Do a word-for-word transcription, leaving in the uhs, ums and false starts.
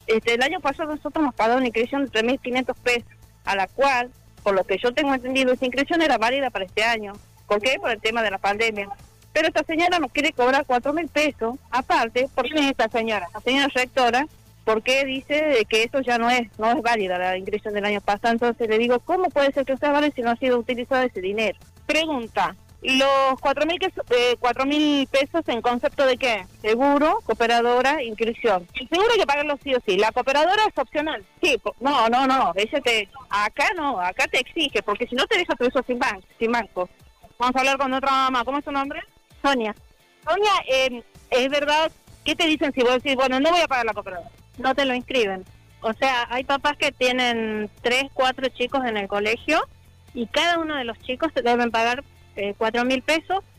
Este, el año pasado nosotros nos pagamos una inscripción de tres mil quinientos pesos, a la cual, por lo que yo tengo entendido, esa inscripción era válida para este año. ¿Por qué? Por el tema de la pandemia. Pero esta señora nos quiere cobrar cuatro mil pesos, aparte, ¿por quién es esta señora? La señora rectora, porque dice que eso ya no es no es válida la inscripción del año pasado. Entonces le digo, ¿cómo puede ser que usted vale si no ha sido utilizado ese dinero? Pregunta, los cuatro mil eh, cuatro mil pesos en concepto de qué? Seguro, cooperadora, inscripción. El seguro hay que pagarlo sí o sí, la cooperadora es opcional. Sí, no, no, no, ella te, acá no, acá te exige, porque si no te deja todo eso sin banco, sin banco. Vamos a hablar con otra mamá, ¿cómo es su nombre? Sonia. Sonia, eh, ¿es verdad? ¿Qué te dicen si vos decís, bueno, no voy a pagar la cooperadora? No te lo inscriben. O sea, hay papás que tienen tres, cuatro chicos en el colegio y cada uno de los chicos se deben pagar eh, cuatro mil pesos